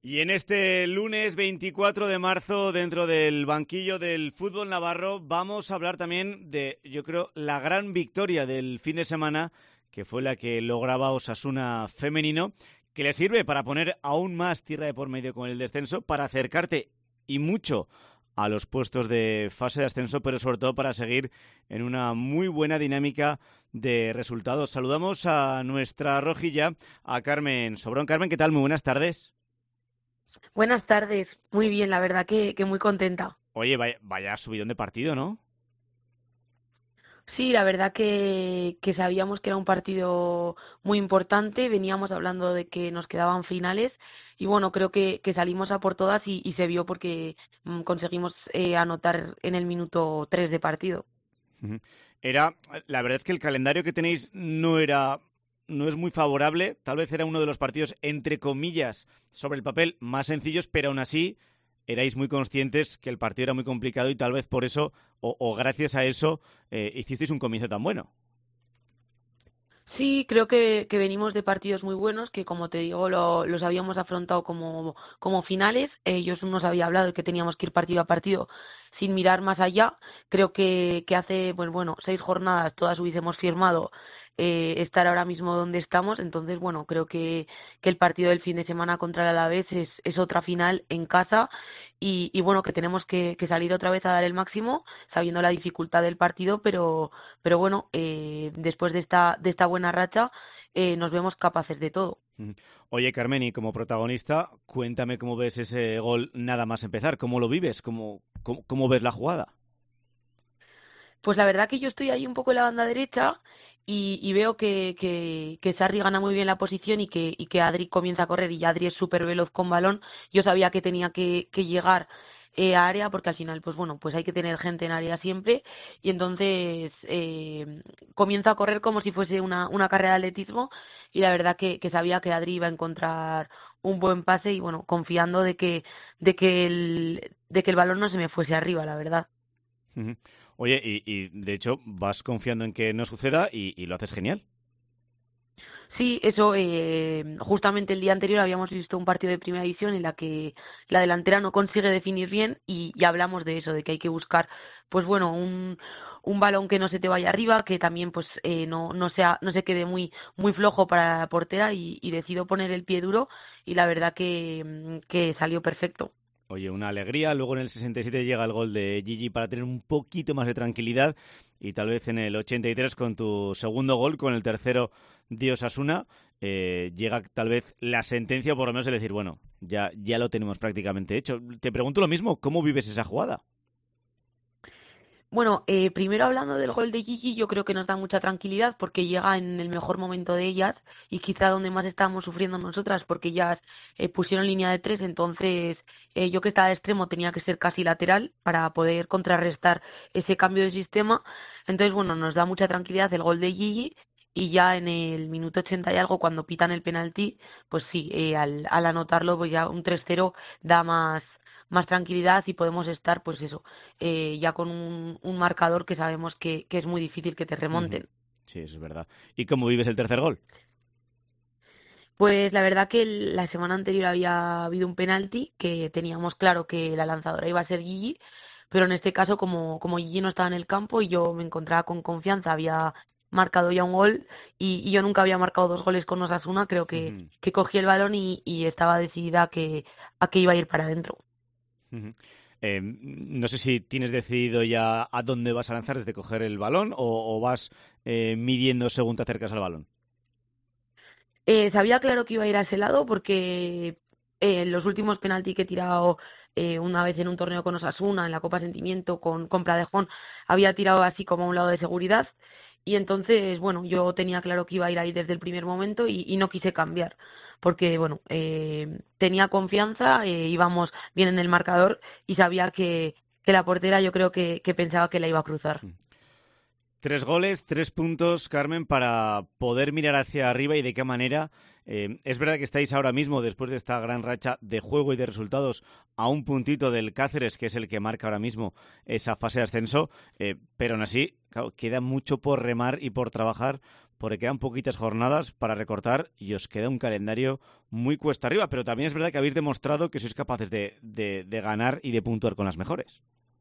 Y en este lunes 24 de marzo, dentro del banquillo del fútbol navarro, vamos a hablar también de, yo creo, la gran victoria del fin de semana, que fue la que lograba Osasuna femenino, que le sirve para poner aún más tierra de por medio con el descenso, para acercarte y mucho a los puestos de fase de ascenso, pero sobre todo para seguir en una muy buena dinámica de resultados. Saludamos a nuestra rojilla, a Carmen Sobrón. Carmen, ¿qué tal? Muy buenas tardes. Buenas tardes, muy bien, la verdad que muy contenta. Oye, vaya subidón de partido, ¿no? Sí, la verdad que sabíamos que era un partido muy importante, veníamos hablando de que nos quedaban finales y bueno, creo que salimos a por todas y se vio porque conseguimos anotar en el minuto 3 de partido. La verdad es que el calendario que tenéis no es muy favorable, tal vez era uno de los partidos, entre comillas, sobre el papel más sencillos, pero aún así erais muy conscientes que el partido era muy complicado y tal vez por eso, o gracias a eso, hicisteis un comienzo tan bueno. Sí, creo que venimos de partidos muy buenos, que como te digo, los habíamos afrontado como finales. Yo nos había hablado de que teníamos que ir partido a partido sin mirar más allá. Creo que hace, pues bueno, 6 jornadas todas hubiésemos firmado estar ahora mismo donde estamos. Entonces, bueno, creo que el partido del fin de semana contra el Alavés es otra final en casa y bueno, que tenemos que salir otra vez a dar el máximo, sabiendo la dificultad del partido, pero bueno, después de esta buena racha nos vemos capaces de todo. Oye, Carmen, y como protagonista, cuéntame cómo ves ese gol nada más empezar, cómo lo vives, cómo ves la jugada. Pues la verdad que yo estoy ahí un poco en la banda derecha y veo que Sarri gana muy bien la posición y que Adri comienza a correr y Adri es súper veloz con balón. Yo sabía que tenía que llegar a área porque al final, pues bueno, pues hay que tener gente en área siempre y entonces comienza a correr como si fuese una carrera de atletismo y la verdad que sabía que Adri iba a encontrar un buen pase y bueno, confiando de que el balón no se me fuese arriba, la verdad. Oye, y de hecho vas confiando en que no suceda y lo haces genial. Sí, eso, justamente el día anterior habíamos visto un partido de primera división en la que la delantera no consigue definir bien y hablamos de eso, de que hay que buscar, pues bueno, un balón que no se te vaya arriba, que también pues no se quede muy flojo para la portera y decido poner el pie duro y la verdad que salió perfecto. Oye, una alegría. Luego en el 67 llega el gol de Gigi para tener un poquito más de tranquilidad y tal vez en el 83 con tu segundo gol, con el tercero de Osasuna, llega tal vez la sentencia, o por lo menos el decir, bueno, ya lo tenemos prácticamente hecho. Te pregunto lo mismo, ¿cómo vives esa jugada? Bueno, primero hablando del gol de Gigi, yo creo que nos da mucha tranquilidad porque llega en el mejor momento de ellas y quizá donde más estábamos sufriendo nosotras porque ellas pusieron línea de 3, entonces yo que estaba de extremo tenía que ser casi lateral para poder contrarrestar ese cambio de sistema. Entonces, bueno, nos da mucha tranquilidad el gol de Gigi y ya en el minuto 80 y algo, cuando pitan el penalti, pues sí, al anotarlo, pues ya un 3-0 da más tranquilidad y podemos estar, pues eso, ya con un marcador que sabemos que es muy difícil que te remonten. Sí, eso es verdad. ¿Y cómo vives el tercer gol? Pues la verdad que la semana anterior había habido un penalti que teníamos claro que la lanzadora iba a ser Gigi, pero en este caso como Gigi no estaba en el campo y yo me encontraba con confianza, había marcado ya un gol y yo nunca había marcado 2 goles con Osasuna, creo que cogí el balón y estaba decidida a que iba a ir para adentro. No sé si tienes decidido ya a dónde vas a lanzar desde coger el balón o vas midiendo según te acercas al balón. Sabía claro que iba a ir a ese lado porque los últimos penaltis que he tirado una vez en un torneo con Osasuna, en la Copa Sentimiento, con Pradejón, había tirado así como a un lado de seguridad y entonces, bueno, yo tenía claro que iba a ir ahí desde el primer momento y no quise cambiar porque, bueno, tenía confianza, íbamos bien en el marcador y sabía que la portera yo creo que pensaba que la iba a cruzar. 3 goles, 3 puntos, Carmen, para poder mirar hacia arriba y de qué manera. Es verdad que estáis ahora mismo, después de esta gran racha de juego y de resultados, a un puntito del Cáceres, que es el que marca ahora mismo esa fase de ascenso, pero aún así, claro, queda mucho por remar y por trabajar porque quedan poquitas jornadas para recortar y os queda un calendario muy cuesta arriba, pero también es verdad que habéis demostrado que sois capaces de ganar y de puntuar con las mejores.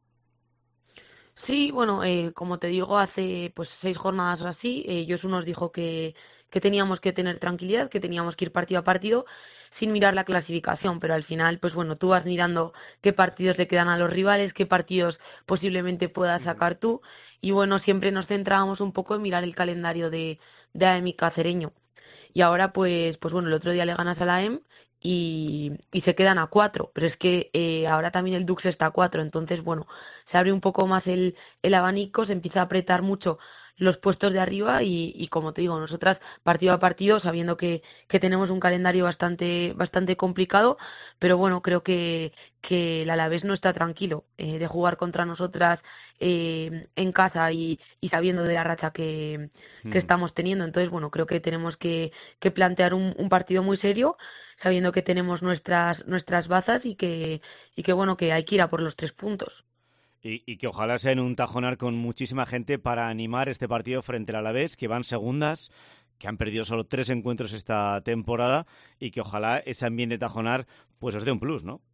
Sí, bueno, como te digo, hace pues 6 jornadas o así, Josu nos dijo que teníamos que tener tranquilidad, que teníamos que ir partido a partido sin mirar la clasificación, pero al final, pues bueno, tú vas mirando qué partidos le quedan a los rivales, qué partidos posiblemente puedas sacar tú, y bueno, siempre nos centrábamos un poco en mirar el calendario de AEM Cacereño. Y ahora, pues bueno, el otro día le ganas a la AEM y se quedan a 4, pero es que ahora también el Dux está a 4, entonces bueno, se abre un poco más el abanico, se empieza a apretar mucho los puestos de arriba y como te digo, nosotras partido a partido, sabiendo que tenemos un calendario bastante complicado, pero bueno, creo que el Alavés no está tranquilo de jugar contra nosotras en casa y sabiendo de la racha que estamos teniendo. Entonces, bueno, creo que tenemos que plantear un partido muy serio, sabiendo que tenemos nuestras bazas y que bueno, que hay que ir a por los 3 puntos. Y que ojalá sea en un Tajonar con muchísima gente para animar este partido frente al Alavés, que van segundas, que han perdido solo 3 encuentros esta temporada y que ojalá ese ambiente Tajonar pues os dé un plus, ¿no?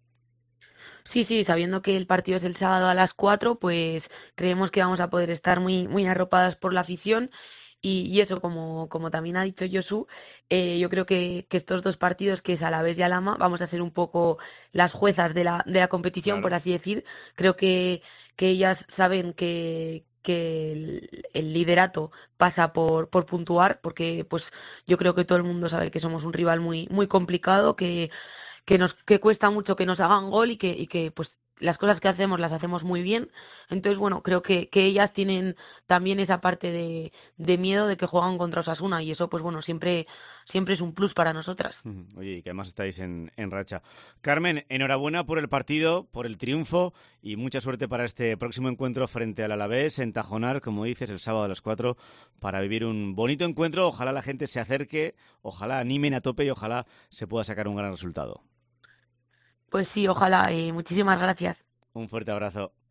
Sí, sí, sabiendo que el partido es el sábado a las 4, pues creemos que vamos a poder estar muy arropadas por la afición y eso, como también ha dicho Josu, yo creo que estos 2 partidos, que es Alavés y Alhama, vamos a ser un poco las juezas de la competición, por Claro. así decir. Creo que ellas saben que el liderato pasa por puntuar, porque pues yo creo que todo el mundo sabe que somos un rival muy complicado, que cuesta mucho que nos hagan gol y que pues las cosas que hacemos las hacemos muy bien. Entonces, bueno, creo que ellas tienen también esa parte de miedo de que juegan contra Osasuna y eso, pues bueno, siempre es un plus para nosotras. Oye, y que además estáis en racha. Carmen, enhorabuena por el partido, por el triunfo y mucha suerte para este próximo encuentro frente al Alavés en Tajonar, como dices, el sábado a las 4, para vivir un bonito encuentro. Ojalá la gente se acerque, ojalá animen a tope y ojalá se pueda sacar un gran resultado. Pues sí, ojalá. Muchísimas gracias. Un fuerte abrazo.